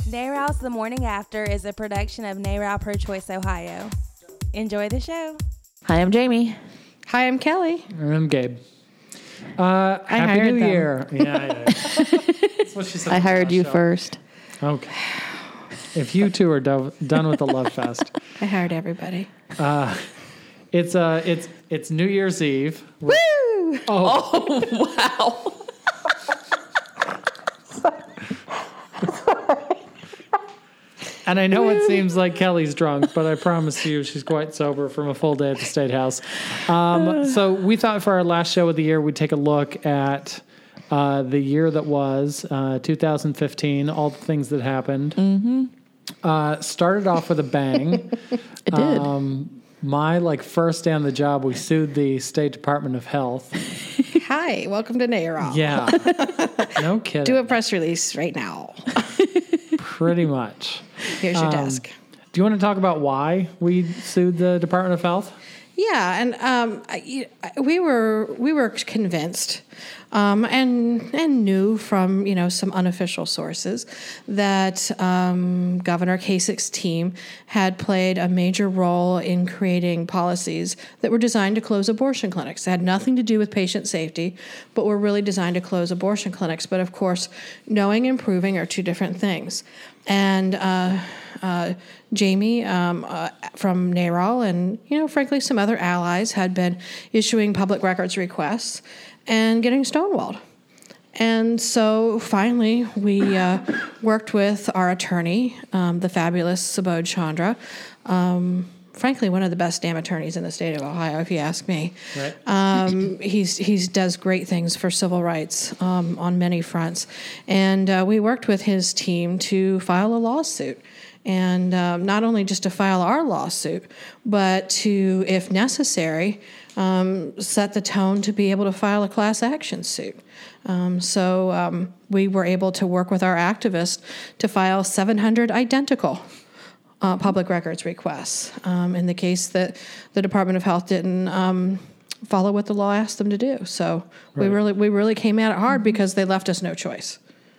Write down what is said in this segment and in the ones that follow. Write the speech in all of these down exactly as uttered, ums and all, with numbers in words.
NARAL's The Morning After is a production of NARAL Pro-Choice Ohio. Enjoy the show. Hi, I'm Jamie. Hi, I'm Kelly. And I'm Gabe. Uh, I happy hired New them. Year. Yeah, yeah, yeah. That's what she said. I on the hired last you show. first. Okay. If you two are do- done with the love fest, I hired everybody. uh, it's uh, it's it's New Year's Eve. Woo! Oh, Oh, wow. and I know it seems like Kelly's drunk, but I promise you she's quite sober from a full day at the State House. Um, so we thought for our last show of the year, we'd take a look at uh, the year that was, uh, two thousand fifteen, all the things that happened. Mm-hmm. Uh, started off with a bang. It did. Um, my like first day on the job, we sued the State Department of Health. Hi, welcome to NARAL. Yeah. No kidding. Do a press release right now. Pretty much. Here's your Um, desk. Do you want to talk about why we sued the Department of Health? Yeah, and um, I- we were we were convinced, um, and and knew from you know some unofficial sources that um, Governor Kasich's team had played a major role in creating policies that were designed to close abortion clinics. It had nothing to do with patient safety, but were really designed to close abortion clinics. But of course, knowing and proving are two different things. And uh, uh, Jamie um, uh, from NARAL and, you know, frankly, some other allies had been issuing public records requests and getting stonewalled. And so finally, we uh, worked with our attorney, um, the fabulous Subodh Chandra, um, frankly, one of the best damn attorneys in the state of Ohio, if you ask me. Right. Um, he's he's does great things for civil rights um, on many fronts, and uh, we worked with his team to file a lawsuit, and um, not only just to file our lawsuit, but to, if necessary, um, set the tone to be able to file a class action suit. Um, so um, we were able to work with our activists to file seven hundred identical Uh, public records requests um, in the case that the Department of Health didn't um, follow what the law asked them to do. So we Right. really we really came at it hard because they left us no choice.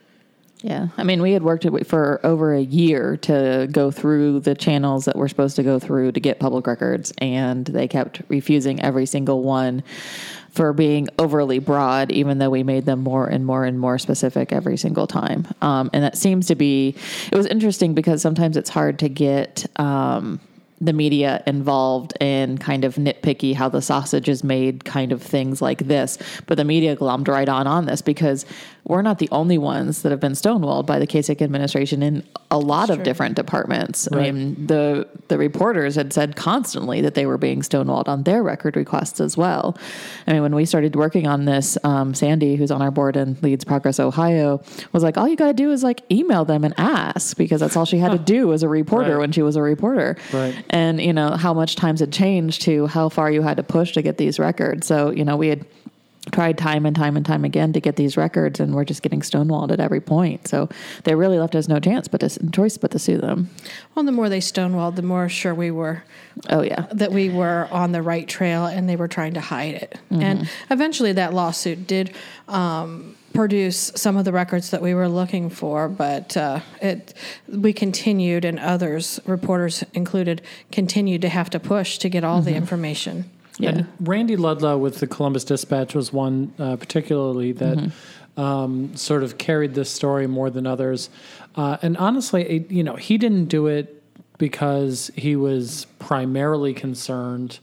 Yeah. I mean, we had worked it for over a year to go through the channels that we're supposed to go through to get public records, and they kept refusing every single one for being overly broad, even though we made them more and more and more specific every single time. Um, and that seems to be, it was interesting because sometimes it's hard to get um, the media involved in kind of nitpicky how the sausage is made kind of things like this. But the media glommed right on on this because we're not the only ones that have been stonewalled by the Kasich administration in a lot of different departments. Right. I mean, the the reporters had said constantly that they were being stonewalled on their record requests as well. I mean, when we started working on this, um, Sandy, who's on our board and leads Progress Ohio, was like, all you got to do is like email them and ask, because that's all she had to do as a reporter Right. when she was a reporter. Right. And, you know, how much times had changed to how far you had to push to get these records. So, you know, we had tried time and time and time again to get these records, and we're just getting stonewalled at every point. So they really left us no chance but to, choice but to sue them. Well, the more they stonewalled, the more sure we were Oh, yeah. that we were on the right trail and they were trying to hide it. Mm-hmm. And eventually that lawsuit did um, produce some of the records that we were looking for, but uh, it we continued, and others, reporters included, continued to have to push to get all Mm-hmm. the information. Yeah. And Randy Ludlow with the Columbus Dispatch was one uh, particularly that Mm-hmm. um, sort of carried this story more than others. Uh, and honestly, it, you know, he didn't do it because he was primarily concerned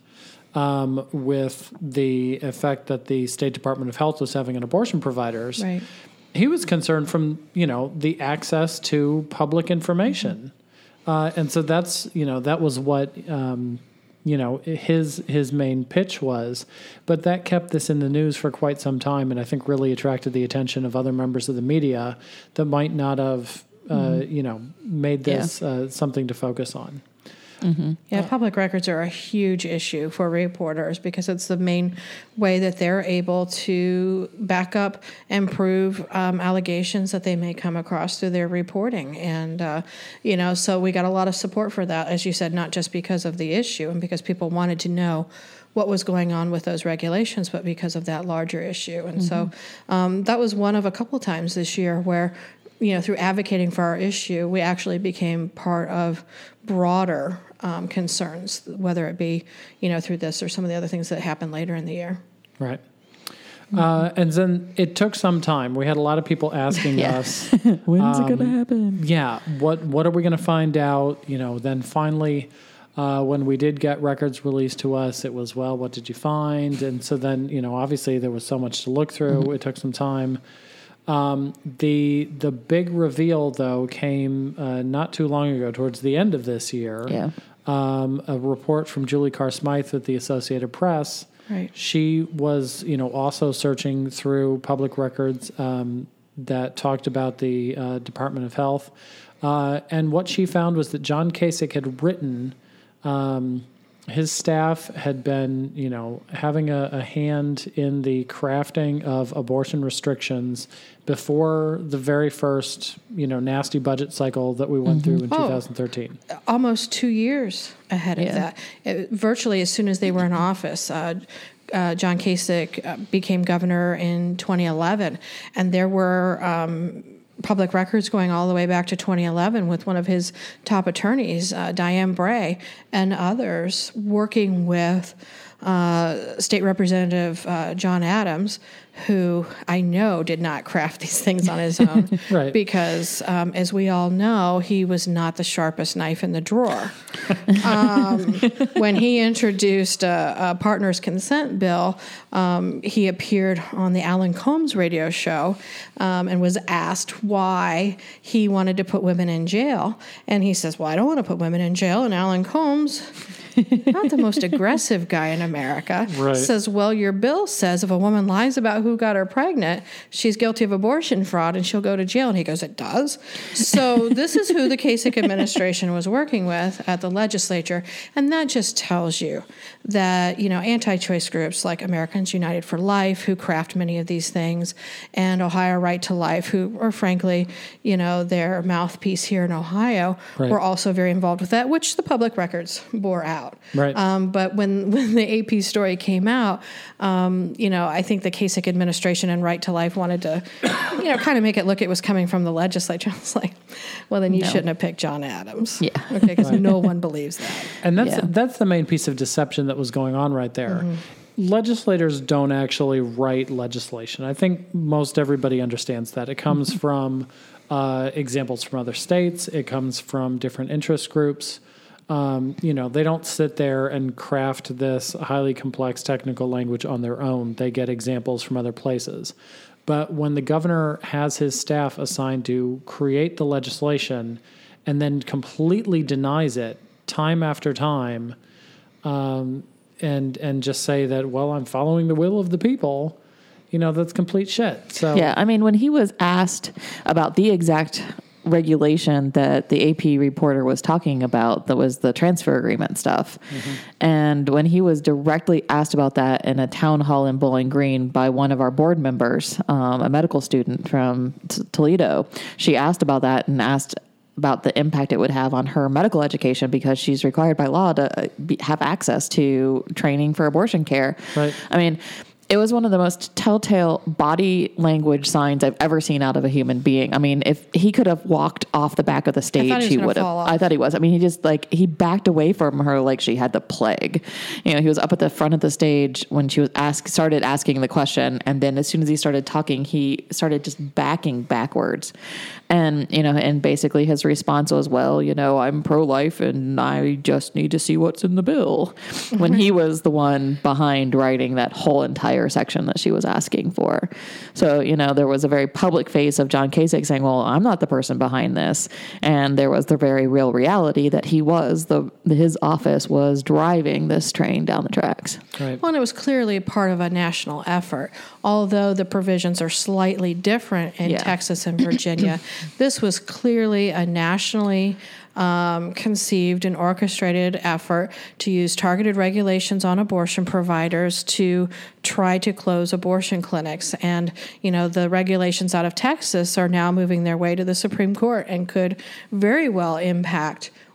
um, with the effect that the State Department of Health was having on abortion providers. Right. He was concerned from, you know, the access to public information. Uh, and so that's, you know, that was what, um, you know, his his main pitch was. But that kept this in the news for quite some time, and I think really attracted the attention of other members of the media that might not have, uh, you know, made this uh, something to focus on. Mm-hmm. Yeah, public records are a huge issue for reporters because it's the main way that they're able to back up and prove um, allegations that they may come across through their reporting. And, uh, you know, so we got a lot of support for that, as you said, not just because of the issue and because people wanted to know what was going on with those regulations, but because of that larger issue. And mm-hmm. so um, that was one of a couple times this year where you know, through advocating for our issue, we actually became part of broader um, concerns, whether it be, you know, through this or some of the other things that happened later in the year. Right. Uh, and then it took some time. We had a lot of people asking Yeah. us, When's um, it going to happen? yeah, what what are we going to find out? You know, then finally, uh, when we did get records released to us, it was, well, what did you find? And so then, you know, obviously there was so much to look through. Mm-hmm. It took some time. Um, the the big reveal, though, came uh, not too long ago, towards the end of this year. Yeah. Um, a report from Julie Carr Smythe at the Associated Press. Right. She was, you know, also searching through public records um, that talked about the uh, Department of Health. Uh, and what she found was that John Kasich had written, um, his staff had been, you know, having a, a hand in the crafting of abortion restrictions before the very first, you know, nasty budget cycle that we went mm-hmm. through in oh, twenty thirteen. Almost two years ahead of Yeah. that. It, virtually as soon as they were in office. Uh, uh, John Kasich uh, became governor in twenty eleven, and there were um, public records going all the way back to twenty eleven with one of his top attorneys, uh, Diane Bray, and others working with uh, State Representative uh, John Adams, who I know did not craft these things on his own, right. because um, as we all know, he was not the sharpest knife in the drawer. um, when he introduced a, a partner's consent bill, um, he appeared on the Alan Combs radio show um, and was asked why he wanted to put women in jail. And he says, well, I don't want to put women in jail. And Alan Combs, not the most aggressive guy in America, right. says, well, your bill says if a woman lies about who got her pregnant, she's guilty of abortion fraud and she'll go to jail. And he goes, it does? So this is who the Kasich administration was working with at the legislature. And that just tells you that, you know, anti-choice groups like Americans United for Life, who craft many of these things, and Ohio Right to Life, who are frankly, you know, their mouthpiece here in Ohio, right. were also very involved with that, which the public records bore out. Right. Um, but when, when the A P story came out, um, you know, I think the Kasich administration and Right to Life wanted to, you know, kind of make it look it was coming from the legislature. I was like, well, then you No. shouldn't have picked John Adams. Yeah. Okay, because right. no one believes that. And that's Yeah. that's the main piece of deception that was going on right there. Mm-hmm. Legislators don't actually write legislation. I think most everybody understands that. It comes Mm-hmm. from uh, examples from other states. It comes from different interest groups. Um, you know, they don't sit there and craft this highly complex technical language on their own. They get examples from other places. But when the governor has his staff assigned to create the legislation and then completely denies it time after time, um, and and just say that, well, I'm following the will of the people, you know, that's complete shit. So Yeah, I mean, when he was asked about the exact regulation that the A P reporter was talking about, that was the transfer agreement stuff. Mm-hmm. And when he was directly asked about that in a town hall in Bowling Green by one of our board members, um, a medical student from T- Toledo, she asked about that and asked about the impact it would have on her medical education, because she's required by law to be, have access to training for abortion care. Right. I mean, it was one of the most telltale body language signs I've ever seen out of a human being. I mean, if he could have walked off the back of the stage, he, was he would have. fall off. I thought he was. I mean, he just like, he backed away from her like she had the plague. You know, he was up at the front of the stage when she was asked, started asking the question. And then as soon as he started talking, he started just backing backwards. And, you know, and basically his response was, well, you know, I'm pro-life and I just need to see what's in the bill. When he was the one behind writing that whole entire section that she was asking for. So, you know, there was a very public face of John Kasich saying, well, I'm not the person behind this. And there was the very real reality that he was, the his office was driving this train down the tracks. Right. Well, and it was clearly part of a national effort, although the provisions are slightly different in Yeah. Texas and Virginia. This was clearly a nationally um, conceived and orchestrated effort to use targeted regulations on abortion providers to try to close abortion clinics. And, you know, the regulations out of Texas are now moving their way to the Supreme Court and could very well impact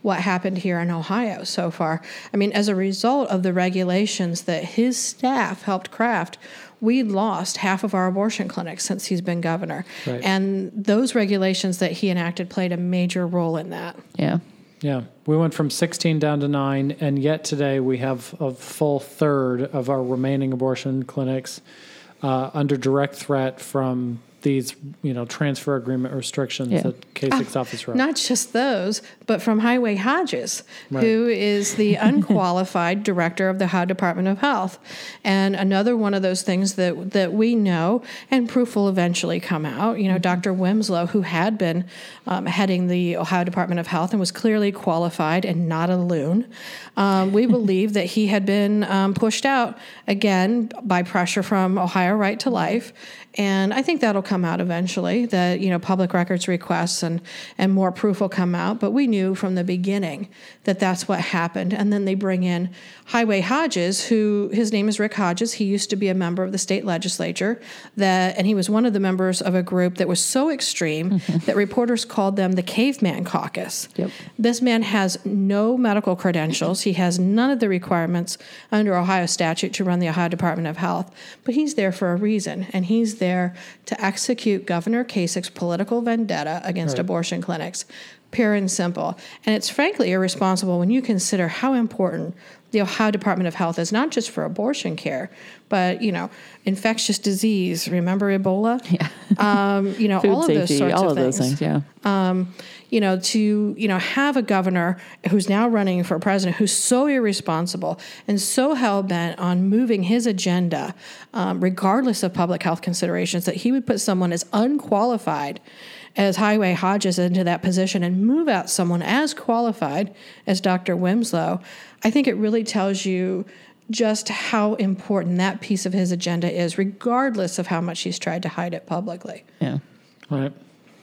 what happened here in Ohio so far. I mean, as a result of the regulations that his staff helped craft, we lost half of our abortion clinics since he's been governor. Right. And those regulations that he enacted played a major role in that. Yeah. Yeah, we went from sixteen down to nine, and yet today we have a full third of our remaining abortion clinics uh, under direct threat from these, you know, transfer agreement restrictions Yeah. that K six office wrote. Not just those, but from Highway Hodges, Right. who is the unqualified director of the Ohio Department of Health. And another one of those things that that we know, and proof will eventually come out, you know, Doctor Winslow, who had been um, heading the Ohio Department of Health and was clearly qualified and not a loon, um, we believe that he had been um, pushed out, again, by pressure from Ohio Right to Life. And I think that'll come out eventually, that, you know, public records requests and, and more proof will come out. But we knew from the beginning that that's what happened. And then they bring in Highway Hodges, who, his name is Rick Hodges. He used to be a member of the state legislature, that, and he was one of the members of a group that was so extreme that reporters called them the Caveman Caucus. Yep. This man has no medical credentials. He has none of the requirements under Ohio statute to run the Ohio Department of Health. But he's there for a reason, and he's there to execute Governor Kasich's political vendetta against Right. abortion clinics, pure and simple. And it's frankly irresponsible when you consider how important the Ohio Department of Health is, not just for abortion care, but, you know, infectious disease. Remember Ebola? Yeah. Um, you know, Food all of safety, those sorts all of of things. those things. Yeah. Um, you know, to, you know, have a governor who's now running for president who's so irresponsible and so hell-bent on moving his agenda, um, regardless of public health considerations, that he would put someone as unqualified as Highway Hodges into that position and move out someone as qualified as Doctor Winslow. I think it really tells you just how important that piece of his agenda is, regardless of how much he's tried to hide it publicly. Yeah. Right.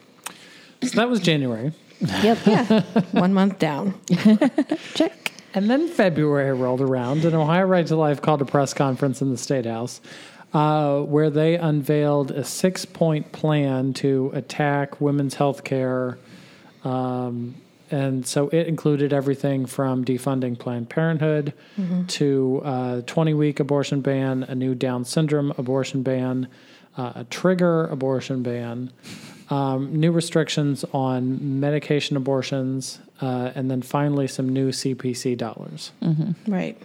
So that was January. Yep. Yeah, one month down. Check. And then February rolled around, and Ohio Right to Life called a press conference in the State House uh, where they unveiled a six-point plan to attack women's health care. Um, and so it included everything from defunding Planned Parenthood mm-hmm. to a twenty-week abortion ban, a new Down syndrome abortion ban, uh, a trigger abortion ban, um, new restrictions on medication abortions, uh, and then finally some new C P C dollars. Mm-hmm. Right.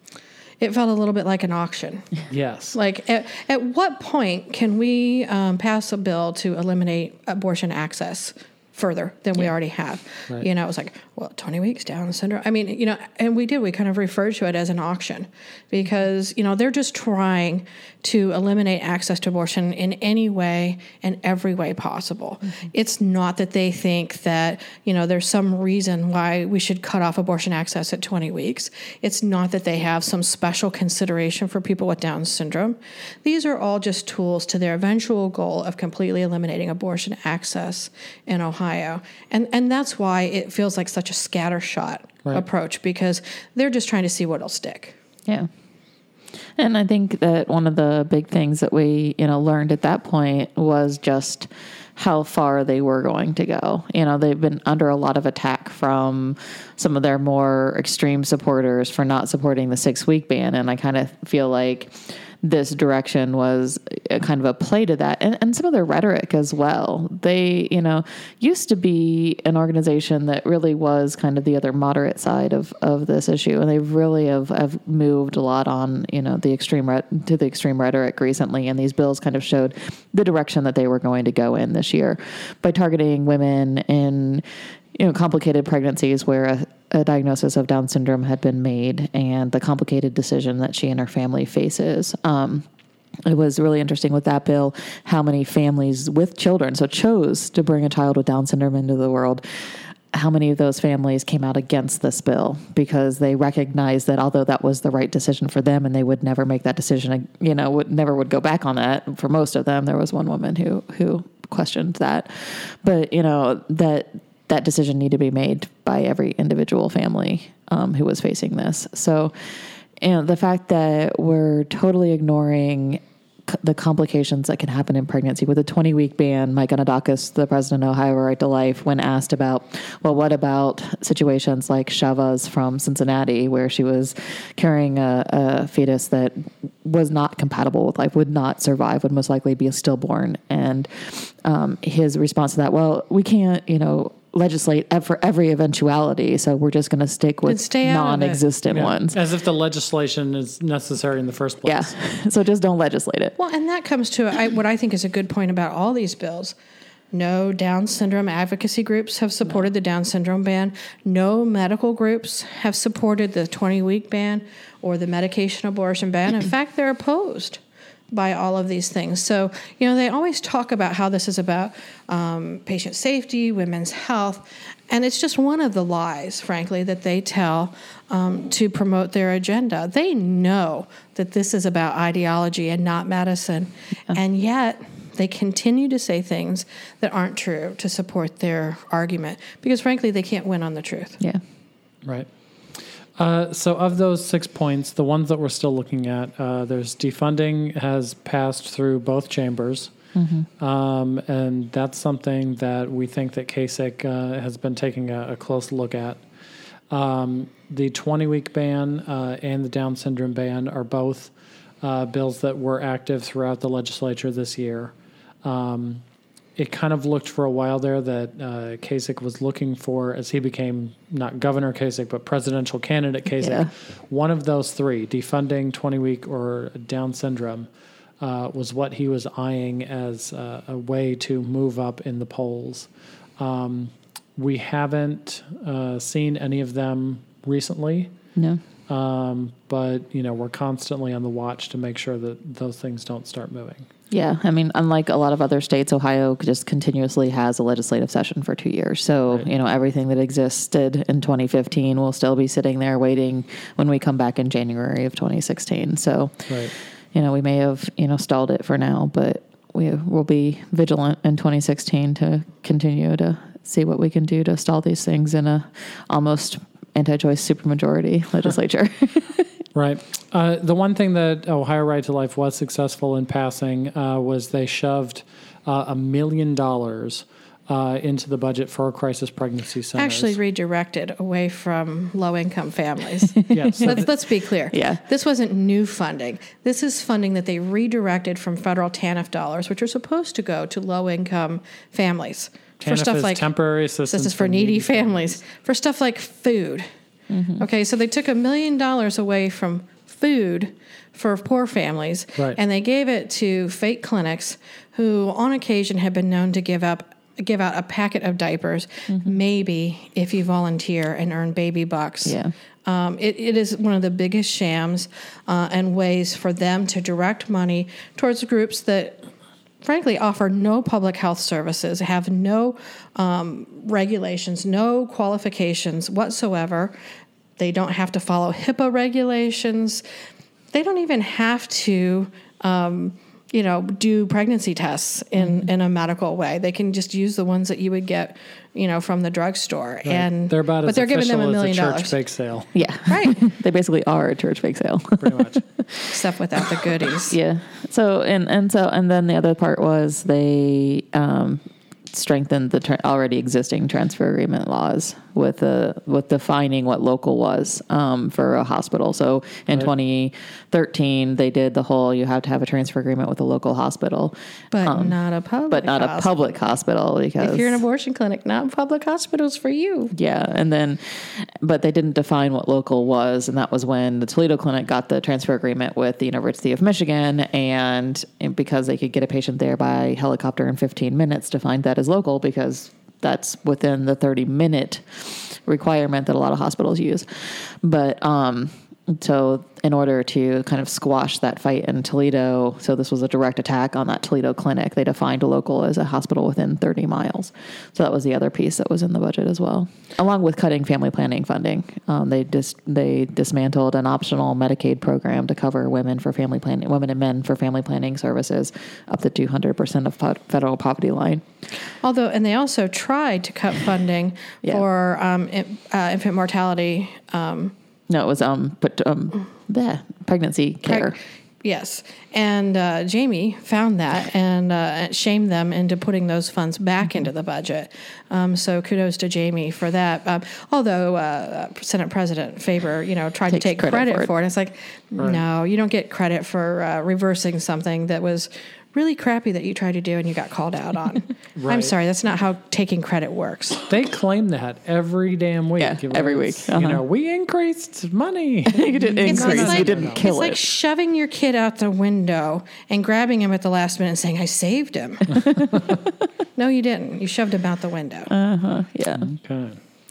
It felt a little bit like an auction. Yes. Like, at, at what point can we um, pass a bill to eliminate abortion access further than we already have? Right. You know, it was like, well, twenty weeks down syndrome. I mean, you know, and we did. We kind of referred to it as an auction because, you know, they're just trying to eliminate access to abortion in any way and every way possible. Mm-hmm. It's not that they think that, you know, there's some reason why we should cut off abortion access at twenty weeks. It's not that they have some special consideration for people with Down syndrome. These are all just tools to their eventual goal of completely eliminating abortion access in Ohio. And and that's why it feels like such a scattershot right. approach, because they're just trying to see what'll stick. Yeah. And I think that one of the big things that we, you know, learned at that point was just how far they were going to go. You know, they've been under a lot of attack from some of their more extreme supporters for not supporting the six-week ban. And I kind of feel like this direction was a kind of a play to that, and, and some of their rhetoric as well. They, you know, used to be an organization that really was kind of the other moderate side of, of this issue, and they really have, have moved a lot on, you know, the extreme re- to the extreme rhetoric recently, and these bills kind of showed the direction that they were going to go in this year by targeting women in, you know, complicated pregnancies where a, a diagnosis of Down syndrome had been made and the complicated decision that she and her family faces. Um, it was really interesting with that bill how many families with children, so chose to bring a child with Down syndrome into the world, how many of those families came out against this bill because they recognized that although that was the right decision for them and they would never make that decision, you know, would never would go back on that. For most of them, there was one woman who, who questioned that. But, you know, that that decision needed to be made by every individual family um, who was facing this. So, you know, the fact that we're totally ignoring c- the complications that can happen in pregnancy. With a twenty-week ban, Mike Anadakis, the president of Ohio Right to Life, when asked about, well, what about situations like Shavaz from Cincinnati, where she was carrying a, a fetus that was not compatible with life, would not survive, would most likely be a stillborn. And um, his response to that, well, we can't, you know, legislate for every eventuality, so we're just going to stick with stay out of it. non-existent Yeah. ones. As if the legislation is necessary in the first place. Yeah, so just don't legislate it. Well, and that comes to I, what I think is a good point about all these bills. No Down syndrome advocacy groups have supported the Down syndrome ban. No medical groups have supported the twenty-week ban or the medication abortion ban. In fact, they're opposed by all of these things. So, you know, they always talk about how this is about um, patient safety, women's health, and it's just one of the lies, frankly, that they tell um, to promote their agenda. They know that this is about ideology and not medicine, and yet they continue to say things that aren't true to support their argument because, frankly, they can't win on the truth. Yeah. Right. Uh, so of those six points, the ones that we're still looking at, uh, there's defunding has passed through both chambers. Mm-hmm. Um, and that's something that we think that Kasich uh, has been taking a, a close look at. Um, the twenty-week ban uh, and the Down syndrome ban are both uh, bills that were active throughout the legislature this year. Um, it kind of looked for a while there that uh, Kasich was looking for, as he became not Governor Kasich, but presidential candidate Kasich, Yeah. one of those three, defunding twenty-week or Down syndrome, uh, was what he was eyeing as uh, a way to move up in the polls. Um, we haven't uh, seen any of them recently, No. um, but you know we're constantly on the watch to make sure that those things don't start moving. Yeah, I mean, unlike a lot of other states, Ohio just continuously has a legislative session for two years. So, Right. you know, everything that existed in twenty fifteen will still be sitting there waiting when we come back in January of twenty sixteen. So, Right. you know, we may have, you know, stalled it for now, but we will be vigilant in twenty sixteen to continue to see what we can do to stall these things in a almost anti-choice supermajority legislature. Right. Uh, the one thing that Ohio Right to Life was successful in passing uh, was they shoved uh, a million dollars uh, into the budget for crisis pregnancy centers. Actually redirected away from low-income families. yes. So let's, let's be clear. Yeah. This wasn't new funding. This is funding that they redirected from federal TANF dollars, which are supposed to go to low-income families. TANF for stuff is like temporary assistance This is for needy families. For stuff like food. Mm-hmm. Okay, so they took a million dollars away from food for poor families, Right. and they gave it to fake clinics who, on occasion, have been known to give up give out a packet of diapers, mm-hmm. maybe if you volunteer and earn baby bucks. Yeah. Um, it, it is one of the biggest shams uh, and ways for them to direct money towards groups that, frankly, offer no public health services, have no um, regulations, no qualifications whatsoever. They don't have to follow HIPAA regulations. They don't even have to, um, you know, do pregnancy tests in, mm-hmm. in a medical way. They can just use the ones that you would get, you know, from the drugstore. Right. And they're about but as they're giving them a million as a church dollars. bake sale. Yeah. Right. They basically are a church bake sale. Pretty much. Except without the goodies. Yeah. So, and, and so, and then the other part was they, um, strengthened the tra- already existing transfer agreement laws with the with defining what local was um, for a hospital. So in Right. twenty thirteen, they did the whole you have to have a transfer agreement with a local hospital, But um, not a public but not hospital. a public hospital because If you're an abortion clinic, not public hospitals for you. yeah, and then, but they didn't define what local was, and that was when the Toledo Clinic got the transfer agreement with the University of Michigan, and, and because they could get a patient there by helicopter in fifteen minutes, defined that as local because that's within the thirty minute requirement that a lot of hospitals use. But um, so in order to kind of squash that fight in Toledo, so this was a direct attack on that Toledo clinic. They defined a local as a hospital within thirty miles. So that was the other piece that was in the budget as well, along with cutting family planning funding. Um, they dis- they dismantled an optional Medicaid program to cover women for family planning, women and men for family planning services up to two hundred percent of po- federal poverty line. Although, and they also tried to cut funding Yeah. for um, in, uh, infant mortality. Um, No, it was um, but um, the pregnancy care. preg- Yes. And uh, Jamie found that and uh, shamed them into putting those funds back Mm-hmm. into the budget. Um, so kudos to Jamie for that. Um, although uh, Senate President Faber, you know, tried Takes to take credit credit, for it. for it. It's like, no, you don't get credit for uh, reversing something that was really crappy that you tried to do and you got called out on. I'm Right. sorry, that's not how taking credit works. They claim that every damn week. Yeah, It every was, week. Uh-huh. You know, we increased money. You didn't It's increase, like- you didn't It's kill like it. shoving your kid out the window and grabbing him at the last minute and saying, I saved him. No, you didn't. You shoved him out the window. Uh-huh. Yeah. Okay.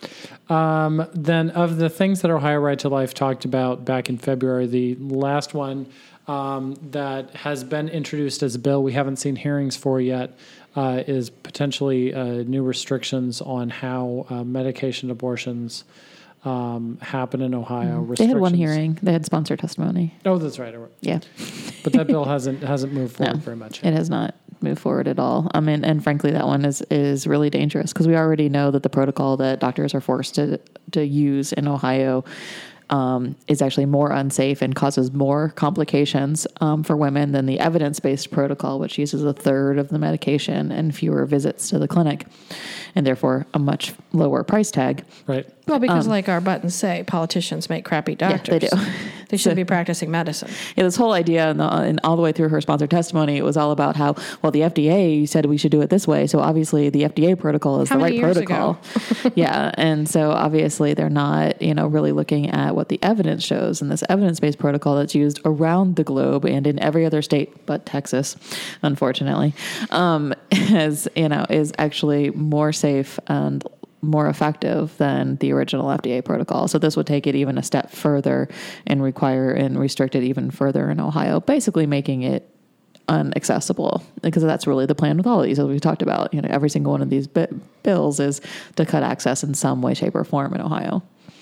Um, then, of the things that Ohio Right to Life talked about back in February, the last one um, that has been introduced as a bill we haven't seen hearings for yet uh, is potentially uh, new restrictions on how uh, medication abortions um, happen in Ohio. They had one Restrictions- hearing. They had sponsor testimony. Oh, that's right. Yeah. But that bill hasn't hasn't moved forward No, very much. It has not moved forward at all. I mean, and frankly, that one is is really dangerous because we already know that the protocol that doctors are forced to to use in Ohio um, is actually more unsafe and causes more complications um, for women than the evidence-based protocol, which uses a third of the medication and fewer visits to the clinic, and therefore a much lower price tag. Right. Well, because like our buttons say, politicians make crappy doctors. Um, they do. They should be practicing medicine. Yeah, this whole idea, and, the, and all the way through her sponsored testimony, it was all about how, well, the F D A said we should do it this way, so obviously the F D A protocol is How the many right years protocol. Yeah, and so obviously they're not, you know, really looking at what the evidence shows, and this evidence-based protocol that's used around the globe and in every other state but Texas, unfortunately, um, is, you know, is actually more safe and more effective than the original F D A protocol. So this would take it even a step further and require and restrict it even further in Ohio, basically making it unaccessible, because that's really the plan with all of these, as we talked about. You know, every single one of these bi- bills is to cut access in some way, shape, or form in Ohio.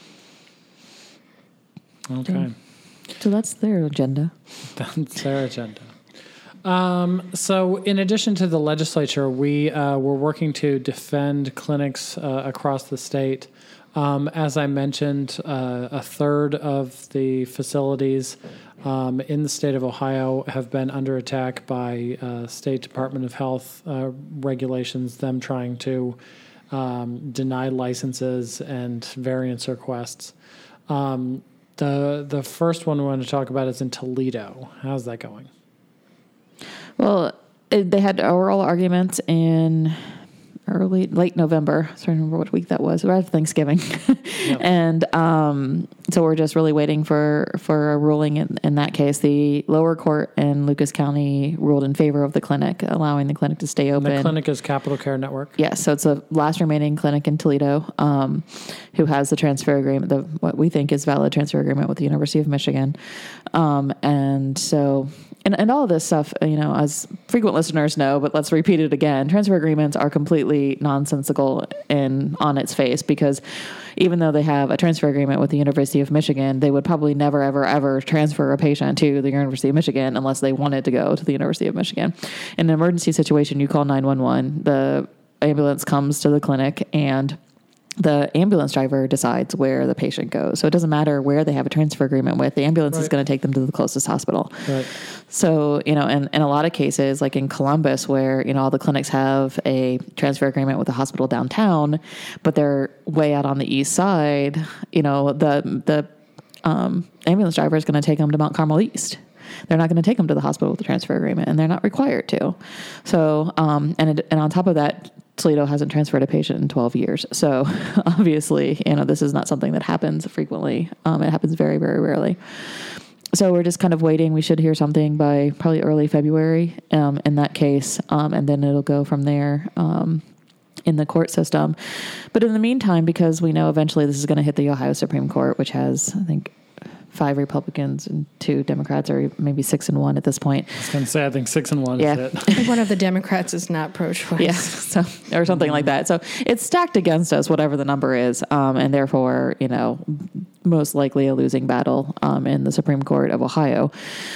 Okay. So that's their agenda. That's their agenda. Um, so, in addition to the legislature, we uh, were working to defend clinics uh, across the state. Um, as I mentioned, uh, a third of the facilities um, in the state of Ohio have been under attack by uh, State Department of Health uh, regulations, them trying to um, deny licenses and variance requests. Um, the the first one we want to talk about is in Toledo. How's that going? Well, it, they had oral arguments in early, late November. I don't remember what week that was. Right after Thanksgiving. Yep. And um, so we're just really waiting for, for a ruling in, in that case. The lower court in Lucas County ruled in favor of the clinic, allowing the clinic to stay open. The clinic is Capital Care Network. Yes, so it's the last remaining clinic in Toledo um, who has the transfer agreement, the what we think is valid transfer agreement with the University of Michigan. Um, and so, and, and all of this stuff, you know, as frequent listeners know, but let's repeat it again, transfer agreements are completely nonsensical in on its face, because even though they have a transfer agreement with the University of Michigan, they would probably never, ever, ever transfer a patient to the University of Michigan unless they wanted to go to the University of Michigan. In an emergency situation, you call nine one one, the ambulance comes to the clinic, and the ambulance driver decides where the patient goes. So it doesn't matter where they have a transfer agreement with. The ambulance is Right. going to take them to the closest hospital. Right. So, you know, in, in a lot of cases, like in Columbus, where, you know, all the clinics have a transfer agreement with the hospital downtown, but they're way out on the east side, you know, the, the um, ambulance driver is going to take them to Mount Carmel East. They're not going to take them to the hospital with the transfer agreement, and they're not required to. So, um, and it, and on top of that, Toledo hasn't transferred a patient in twelve years. So obviously, you know, this is not something that happens frequently. Um, it happens very, very rarely. So we're just kind of waiting. We should hear something by probably early February um, in that case, um, and then it'll go from there um, in the court system. But in the meantime, because we know eventually this is going to hit the Ohio Supreme Court, which has, I think, five Republicans and two Democrats, or maybe six and one at this point. I was going to say, I think six and one Yeah. is it. One of the Democrats is not pro-choice. Yeah, so or something like that. So it's stacked against us, whatever the number is, um, and therefore, you know, most likely a losing battle um, in the Supreme Court of Ohio.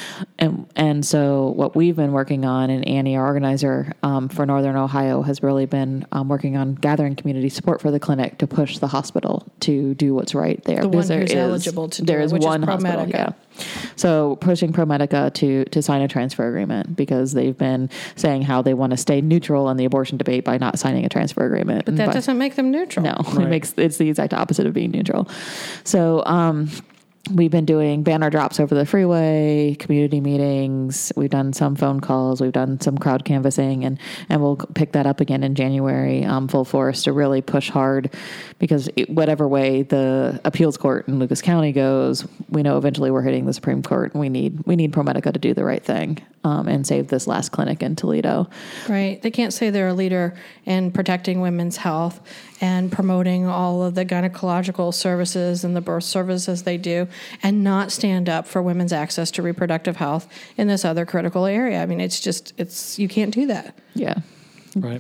And and so what we've been working on, and Annie, our organizer um, for Northern Ohio, has really been um, working on gathering community support for the clinic to push the hospital to do what's right there. The Because one there who's is- eligible to do there it, is which is one hospital, ProMedica. yeah. So pushing ProMedica to to sign a transfer agreement because they've been saying how they want to stay neutral in the abortion debate by not signing a transfer agreement. But that by, doesn't make them neutral. No, Right. it makes it's the exact opposite of being neutral. So um, we've been doing banner drops over the freeway, community meetings. We've done some phone calls. We've done some crowd canvassing, and, and we'll pick that up again in January, um, full force, to really push hard because it, whatever way the appeals court in Lucas County goes, we know eventually we're hitting the Supreme Court, and we need we need ProMedica to do the right thing um, and save this last clinic in Toledo. Right. They can't say they're a leader in protecting women's health and promoting all of the gynecological services and the birth services they do and not stand up for women's access to reproductive health in this other critical area. I mean, it's just, it's, you can't do that. Yeah. Right.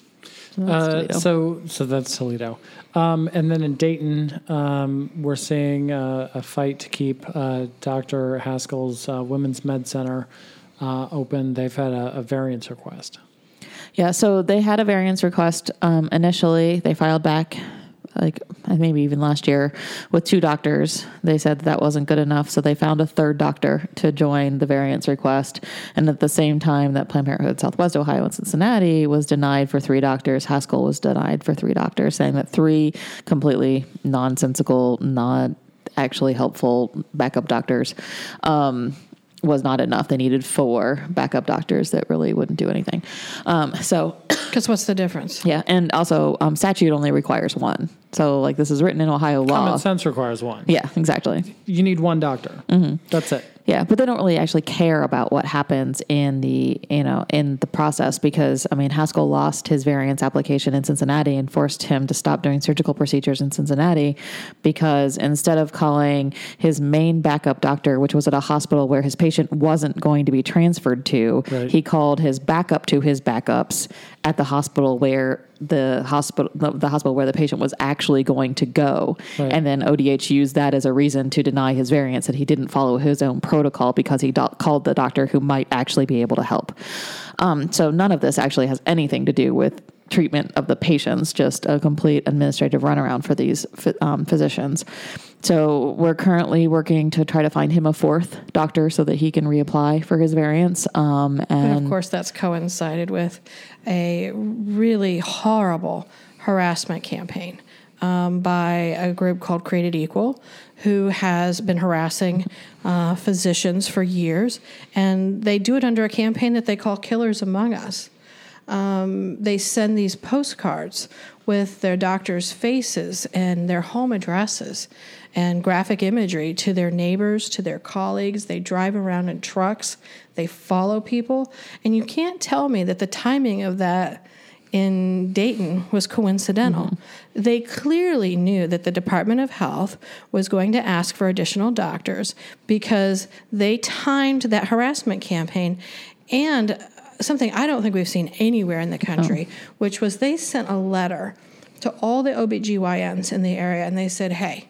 So that's Uh, Toledo. so, so that's Toledo. Um, and then in Dayton, um, we're seeing uh, a fight to keep uh, Doctor Haskell's uh, Women's Med Center uh, open. They've had a, a variance request. Yeah, so they had a variance request um, initially. They filed back, like maybe even last year, with two doctors. They said that, that wasn't good enough, so they found a third doctor to join the variance request. And at the same time that Planned Parenthood Southwest Ohio and Cincinnati was denied for three doctors, Haskell was denied for three doctors, saying that three completely nonsensical, not actually helpful backup doctors um, was not enough. They needed four backup doctors that really wouldn't do anything. Um, so, Because what's the difference? yeah. And also, um, statute only requires one. So, like, this is written in Ohio law. Common sense requires one. Yeah, exactly. You need one doctor. That's it. Yeah, but they don't really actually care about what happens in the, you know, in the process because, I mean, Haskell lost his variance application in Cincinnati and forced him to stop doing surgical procedures in Cincinnati because instead of calling his main backup doctor, which was at a hospital where his patient wasn't going to be transferred to, Right. he called his backup to his backups at the hospital where the hospital, the, the hospital where the patient was actually going to go. Right. And then O D H used that as a reason to deny his variance, that he didn't follow his own protocol because he do- called the doctor who might actually be able to help. Um, so none of this actually has anything to do with treatment of the patients, just a complete administrative runaround for these um, physicians. So we're currently working to try to find him a fourth doctor so that he can reapply for his variance. Um, and And of course, that's coincided with a really horrible harassment campaign um, by a group called Created Equal, who has been harassing uh, physicians for years. And they do it under a campaign that they call Killers Among Us. Um, they send these postcards with their doctors' faces and their home addresses and graphic imagery to their neighbors, to their colleagues. They drive around in trucks. They follow people. And you can't tell me that the timing of that in Dayton was coincidental. Mm-hmm. They clearly knew that the Department of Health was going to ask for additional doctors because they timed that harassment campaign. And something I don't think we've seen anywhere in the country, oh. which was they sent a letter to all the O B G Y Ns in the area, and they said, hey,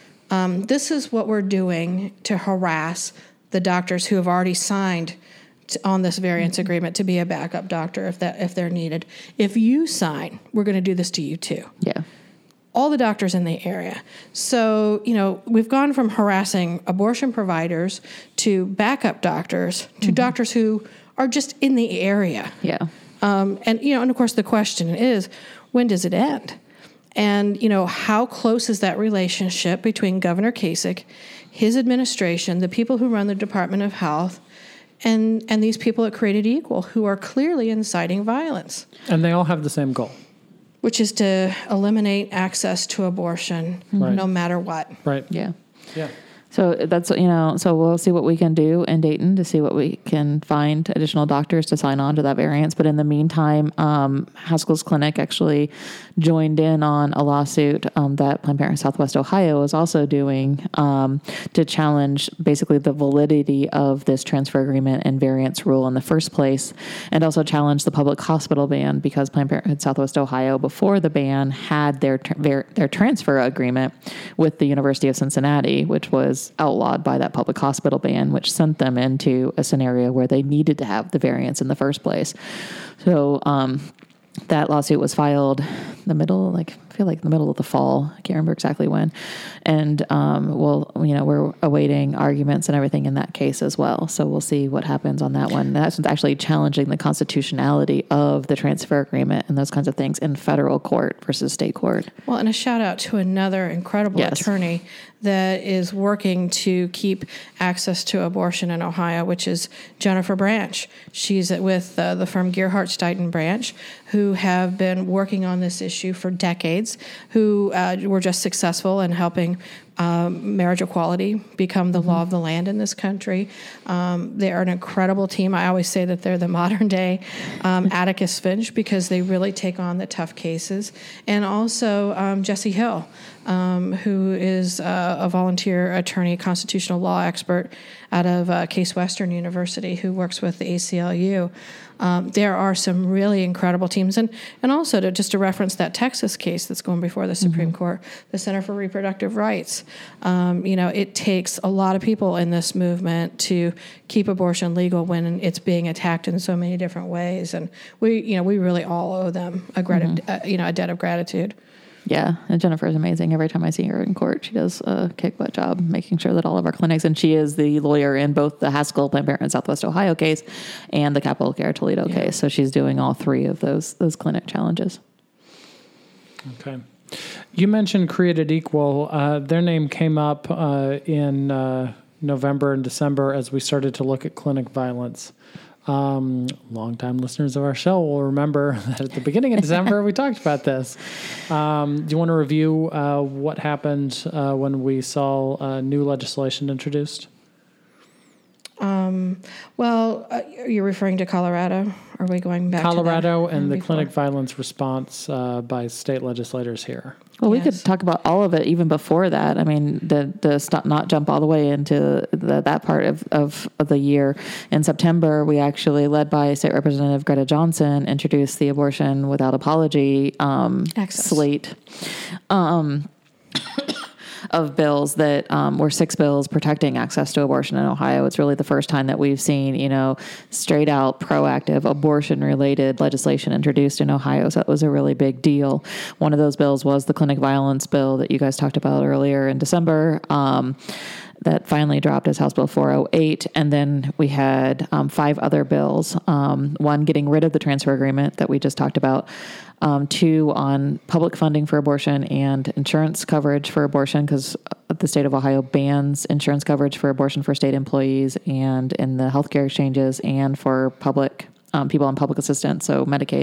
um, this is what we're doing to harass the doctors who have already signed to, on this variance mm-hmm. agreement to be a backup doctor if that if they're needed. If you sign, we're going to do this to you too. Yeah. All the doctors in the area. So, you know, we've gone from harassing abortion providers to backup doctors to mm-hmm. doctors who are just in the area. Yeah. Um, and, you know, and of course the question is, when does it end? And, you know, how close is that relationship between Governor Kasich, his administration, the people who run the Department of Health, and, and these people at Created Equal who are clearly inciting violence? And they all have the same goal. Which is to eliminate access to abortion Right. no matter what. Right. Yeah. Yeah. So that's, you know, so we'll see what we can do in Dayton to see what we can find additional doctors to sign on to that variance. But in the meantime, um, Haskell's Clinic actually joined in on a lawsuit um, that Planned Parenthood Southwest Ohio is also doing um, to challenge basically the validity of this transfer agreement and variance rule in the first place, and also challenge the public hospital ban because Planned Parenthood Southwest Ohio, before the ban, had their their, their transfer agreement with the University of Cincinnati, which was outlawed by that public hospital ban, which sent them into a scenario where they needed to have the variance in the first place. So um, that lawsuit was filed the middle, like feel like the middle of the fall. I can't remember exactly when. And um, we'll, you know, we're awaiting arguments and everything in that case as well. So we'll see what happens on that one. That's actually challenging the constitutionality of the transfer agreement and those kinds of things in federal court versus state court. Well, and a shout out to another incredible Yes. attorney that is working to keep access to abortion in Ohio, which is Jennifer Branch. She's with uh, the firm Gerhardt Steiten Branch, who have been working on this issue for decades, who uh, were just successful in helping um, marriage equality become the law of the land in this country. Um, they are an incredible team. I always say that they're the modern day um, Atticus Finch because they really take on the tough cases. And also um, Jesse Hill, um, who is uh, a volunteer attorney, constitutional law expert out of uh, Case Western University, who works with the A C L U. Um, there are some really incredible teams. And, and also, to just to reference that Texas case that's going before the Supreme mm-hmm. Court, the Center for Reproductive Rights, um, you know, it takes a lot of people in this movement to keep abortion legal when it's being attacked in so many different ways. And we, you know, we really all owe them a, grat- mm-hmm. uh, you know, a debt of gratitude. Yeah, and Jennifer is amazing. Every time I see her in court, she does a kick-butt job making sure that all of our clinics, and she is the lawyer in both the Haskell Planned Parenthood Southwest Ohio case and the Capital Care Toledo yeah. case. So she's doing all three of those those clinic challenges. Okay. You mentioned Created Equal. Uh, their name came up uh, in uh, November and December as we started to look at clinic violence. Um, longtime listeners of our show will remember that at the beginning of December, we talked about this. Um, do you want to review uh, what happened uh, when we saw uh, new legislation introduced? Um, well, uh, you're referring to Colorado? Are we going back Colorado to that and the before? clinic violence response uh, by state legislators here. Well, yes. we could talk about all of it even before that. I mean, to, to stop, not jump all the way into the, that part of, of, of the year. In September, we actually, led by State Representative Greta Johnson, introduced the Abortion Without Apology um, slate. Um of bills that um, were six bills protecting access to abortion in Ohio. It's really the first time that we've seen, you know, straight out proactive abortion related legislation introduced in Ohio. So it was a really big deal. One of those bills was the clinic violence bill that you guys talked about earlier in December. Um, that finally dropped as House Bill four oh eight. And then we had um, five other bills, um, one getting rid of the transfer agreement that we just talked about, um, two on public funding for abortion and insurance coverage for abortion, because the state of Ohio bans insurance coverage for abortion for state employees and in the healthcare exchanges and for public um, people on public assistance, so Medicaid.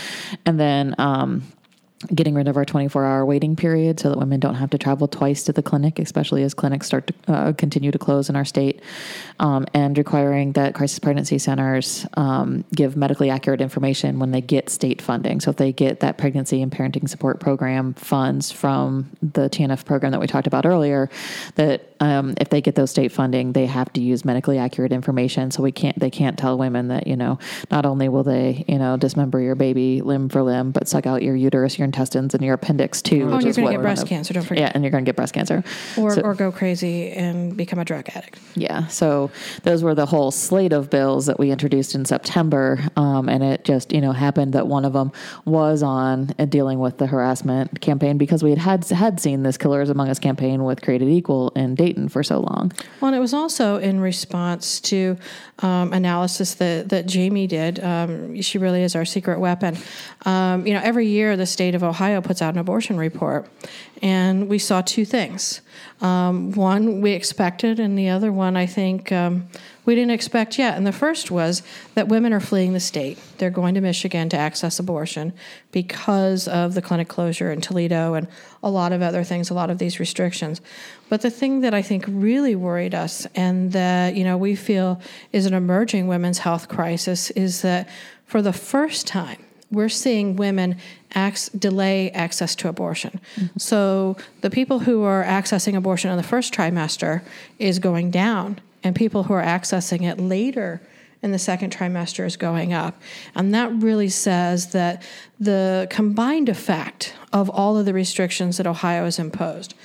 And then um getting rid of our twenty-four hour waiting period so that women don't have to travel twice to the clinic, especially as clinics start to uh, continue to close in our state, um, and requiring that crisis pregnancy centers um, give medically accurate information when they get state funding. So if they get that pregnancy and parenting support program funds from the T N F program that we talked about earlier, that um, if they get those state funding, they have to use medically accurate information. So we can't, they can't tell women that, you know, not only will they, you know, dismember your baby limb for limb, but suck out your uterus, your intestines, and your appendix too. Oh, and you're going to get breast cancer, don't forget. Yeah, and you're going to get breast cancer. Or, so, or go crazy and become a drug addict. Yeah, so those were the whole slate of bills that we introduced in September, um, and it just, you know, happened that one of them was on uh, dealing with the harassment campaign, because we had, had had seen this Killers Among Us campaign with Created Equal in Dayton for so long. Well, and it was also in response to um, analysis that, that Jamie did. Um, she really is our secret weapon. Um, you know, every year the state of Ohio puts out an abortion report, and we saw two things. Um, one we expected, and the other one I think um, we didn't expect yet. And the first was that women are fleeing the state. They're going to Michigan to access abortion because of the clinic closure in Toledo and a lot of other things, a lot of these restrictions. But the thing that I think really worried us, and that, you know, we feel is an emerging women's health crisis, is that for the first time, we're seeing women ac- delay access to abortion. Mm-hmm. So the people who are accessing abortion in the first trimester is going down, and people who are accessing it later in the second trimester is going up. And that really says that the combined effect of all of the restrictions that Ohio has imposed,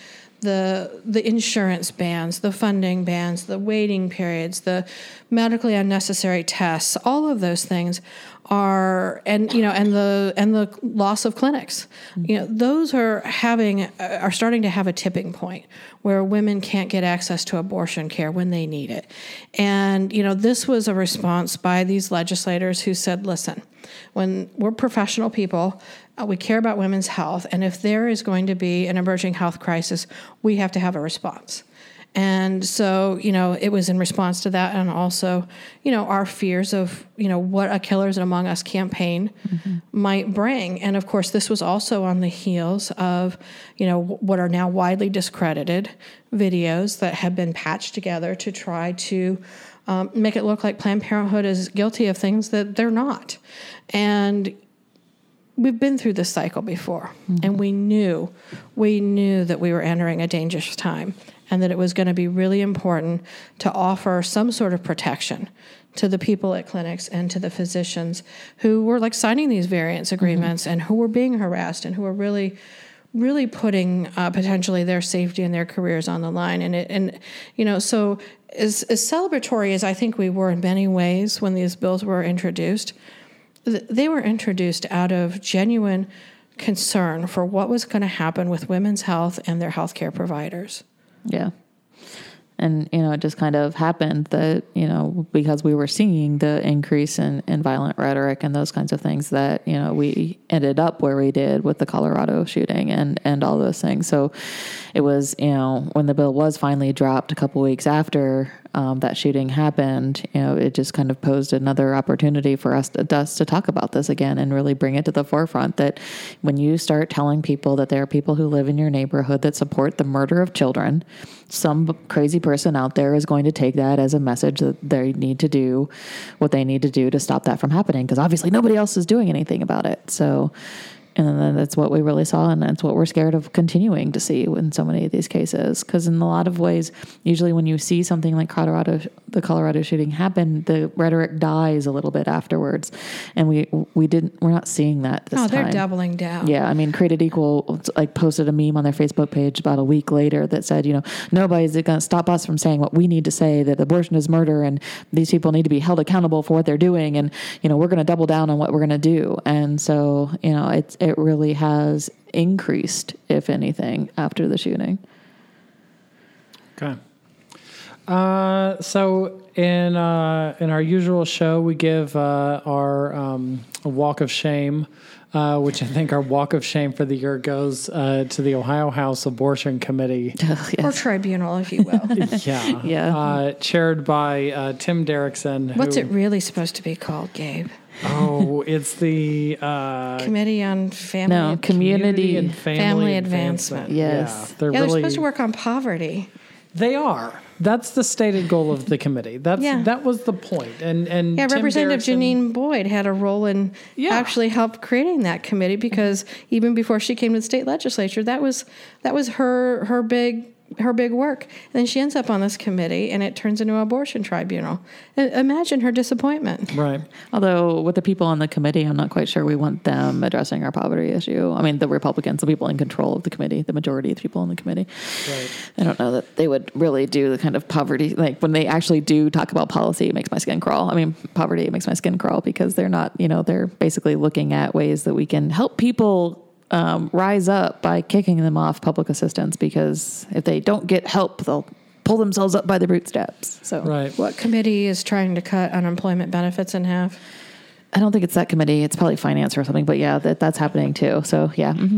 the the insurance bans, the funding bans, the waiting periods, the medically unnecessary tests, all of those things are, and you know, and the and the loss of clinics, you know, those are having are starting to have a tipping point where women can't get access to abortion care when they need it. And you know, this was a response by these legislators who said, listen, when we're professional people, uh, we care about women's health, and if there is going to be an emerging health crisis, we have to have a response. And so, you know, it was in response to that, and also, you know, our fears of, you know, what a Killers Among Us campaign mm-hmm. might bring. And of course, this was also on the heels of, you know, what are now widely discredited videos that have been patched together to try to um, make it look like Planned Parenthood is guilty of things that they're not. And we've been through this cycle before, mm-hmm. and we knew, we knew that we were entering a dangerous time, and that it was going to be really important to offer some sort of protection to the people at clinics and to the physicians who were like signing these variance agreements mm-hmm. and who were being harassed and who were really, really putting uh, potentially their safety and their careers on the line. And it, and you know, so as, as celebratory as I think we were in many ways when these bills were introduced, th- they were introduced out of genuine concern for what was going to happen with women's health and their healthcare providers. Yeah. And, you know, it just kind of happened that, you know, because we were seeing the increase in, in violent rhetoric and those kinds of things that, you know, we ended up where we did with the Colorado shooting and, and all those things. So it was, you know, when the bill was finally dropped a couple weeks after um, that shooting happened, you know, it just kind of posed another opportunity for us to, us to talk about this again and really bring it to the forefront that when you start telling people that there are people who live in your neighborhood that support the murder of children, some crazy person out there is going to take that as a message that they need to do what they need to do to stop that from happening, because obviously nobody else is doing anything about it. So, and then that's what we really saw, and that's what we're scared of continuing to see in so many of these cases. Because in a lot of ways, usually when you see something like Colorado, the Colorado shooting happen, the rhetoric dies a little bit afterwards, and we we didn't we're not seeing that this oh, time. They're doubling down. Yeah, I mean, Created Equal like posted a meme on their Facebook page about a week later that said, you know, nobody's going to stop us from saying what we need to say, that abortion is murder, and these people need to be held accountable for what they're doing, and you know, we're going to double down on what we're going to do. And so, you know, it's it really has increased, if anything, after the shooting. Okay. Uh, so in uh, in our usual show, we give uh, our um, a walk of shame, uh, which I think our walk of shame for the year goes uh, to the Ohio House Abortion Committee. Oh, yes. Or tribunal, if you will. yeah. Yeah. Uh, chaired by uh, Tim Derrickson. What's who, it really supposed to be called, Gabe? Oh, it's the uh, Committee on Family No, community, and Family, Family Advancement. Advancement. Yes. Yeah, they're Yeah, they're really, supposed to work on poverty. They are. That's the stated goal of the committee. That's Yeah. that was the point. And and Yeah, Tim Representative Derrickson- Janine Boyd had a role in Yeah. actually help creating that committee, because even before she came to the state legislature, that was that was her her big her big work. And then she ends up on this committee, and it turns into an abortion tribunal. And imagine her disappointment. Right. Although with the people on the committee, I'm not quite sure we want them addressing our poverty issue. I mean, the Republicans, the people in control of the committee, the majority of the people in the committee. Right. I don't know that they would really do the kind of poverty, like when they actually do talk about policy, it makes my skin crawl. I mean, poverty, it makes my skin crawl, because they're not, you know, they're basically looking at ways that we can help people um, rise up by kicking them off public assistance, because if they don't get help, they'll pull themselves up by the bootstraps. So Right. What committee is trying to cut unemployment benefits in half? I don't think it's that committee. It's probably finance or something, but yeah, that, that's happening too. So yeah. Mm-hmm.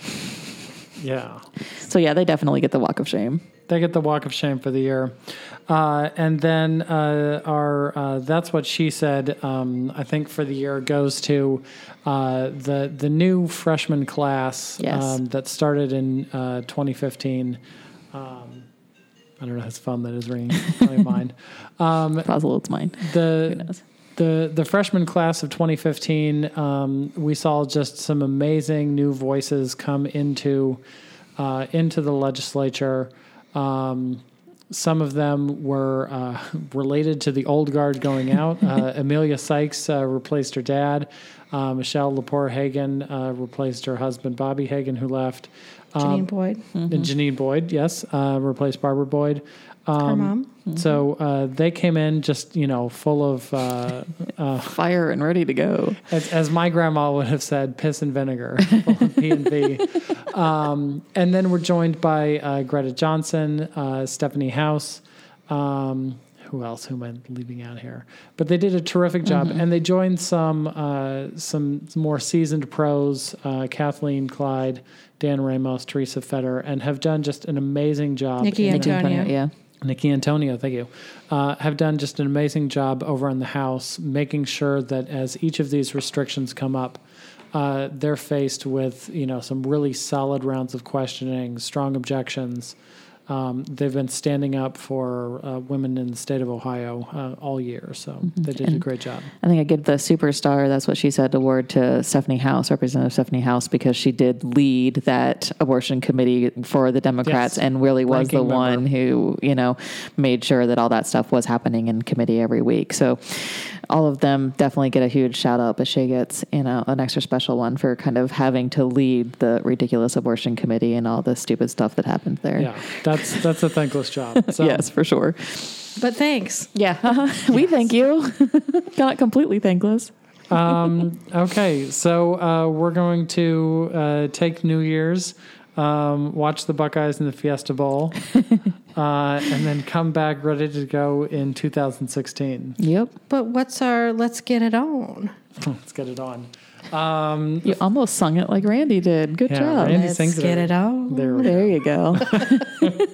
Yeah. So yeah, they definitely get the walk of shame. They get the walk of shame for the year. Uh, and then uh, our uh, That's What She Said, um, I think for the year goes to uh, the the new freshman class Yes. um, that started in uh, twenty fifteen. Um, I don't know whose phone that is ringing. Probably mine. Um, Possible it's mine. Who the knows? the the freshman class of twenty fifteen, um, we saw just some amazing new voices come into uh, into the legislature. Um, some of them were uh, related to the old guard going out. Uh, Amelia Sykes uh, replaced her dad. Uh, Michelle Lepore Hagan uh, replaced her husband, Bobby Hagan, who left. Janine Boyd, and Janine Boyd, yes, uh, replaced Barbara Boyd. Um, her mom. So uh, they came in just, you know, full of, uh, uh, Fire and ready to go. as, as my grandma would have said, piss and vinegar, full of P and V. Um, and then we're joined by uh, Greta Johnson, uh, Stephanie House. Um, who else? Who am I leaving out here? But they did a terrific job, mm-hmm. and they joined some uh, some more seasoned pros, uh, Kathleen Clyde, Dan Ramos, Teresa Fetter, and have done just an amazing job. Nikki in- Antonio. Yeah. Nikki Antonio, thank you, uh, have done just an amazing job over in the House, making sure that as each of these restrictions come up, uh, they're faced with, you know, some really solid rounds of questioning, strong objections. Um, they've been standing up for uh, women in the state of Ohio uh, all year, so mm-hmm. they did and a great job. I think I give the superstar, that's what she said, award to Stephanie House, Representative Stephanie House, because she did lead that abortion committee for the Democrats Yes. and really was Ranking the member. one who, you know, made sure that all that stuff was happening in committee every week. So all of them definitely get a huge shout out, but she gets, you know, an extra special one for kind of having to lead the ridiculous abortion committee and all the stupid stuff that happened there. Yeah, that's that's a thankless job. So, Yes, for sure. But thanks. Yeah, we thank you. Not completely thankless. um, okay, so uh, we're going to uh, take New Year's, um, watch the Buckeyes in the Fiesta Bowl, uh, and then come back ready to go in two thousand sixteen. Yep. But what's our let's get it on? Let's get it on. Um, You almost sung it like Randy did. Good Yeah, job. Randy Let's sings get it. it on. there we There go. you go.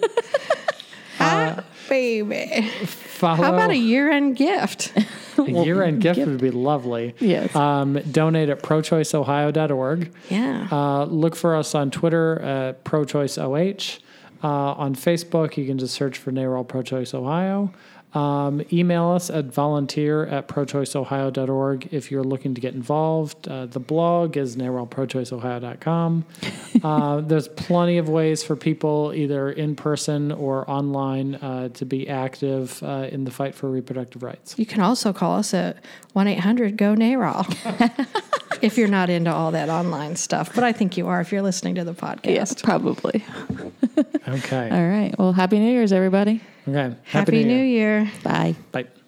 Ah, baby. Follow How about a year-end gift? a year-end gift gift. would be lovely. Yes. Um, donate at pro choice ohio dot org. Yeah. Uh, look for us on Twitter at ProChoiceOH. Uh, on Facebook, you can just search for NARAL ProChoice Ohio. Um, email us at volunteer at pro choice ohio dot org if you're looking to get involved. Uh, the blog is naral pro choice ohio dot com. Uh, there's plenty of ways for people, either in person or online, uh, to be active uh, in the fight for reproductive rights. You can also call us at one eight hundred go NARAL if you're not into all that online stuff. But I think you are if you're listening to the podcast. Yes, probably. Okay. All right. Well, Happy New Year's, everybody. Okay. Happy, New Year. Bye. Bye.